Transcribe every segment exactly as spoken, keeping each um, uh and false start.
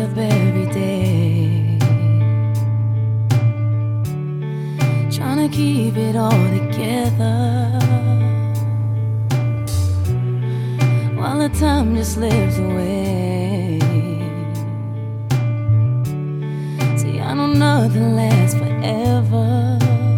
up every day, trying to keep it all together, while the time just slips away. See, I know nothing lasts forever.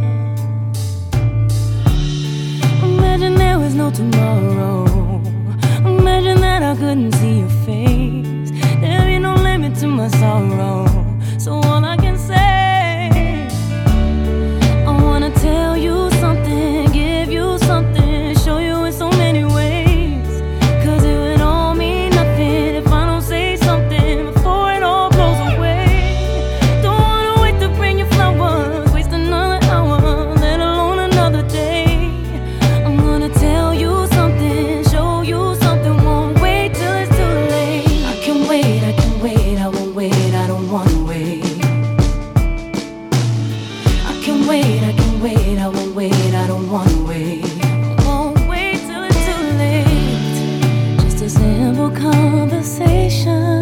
Imagine there was no tomorrow. Imagine that I couldn't see your face. There'd be no limit to my sorrow. So all I can say, I wanna tell you something, give you something, show you in so many ways. Cause it would all mean nothing if I don't say something before it all goes away. Don't wanna wait to bring you flowers, waste another hour, let alone another day. I'm gonna tell you something, show you something, won't wait till it's too late. I can wait, I can wait, I won't wait, I don't wanna wait. I can wait, I can wait, I won't wait, I don't wanna wait. I won't wait till it's too late. Just a simple conversation,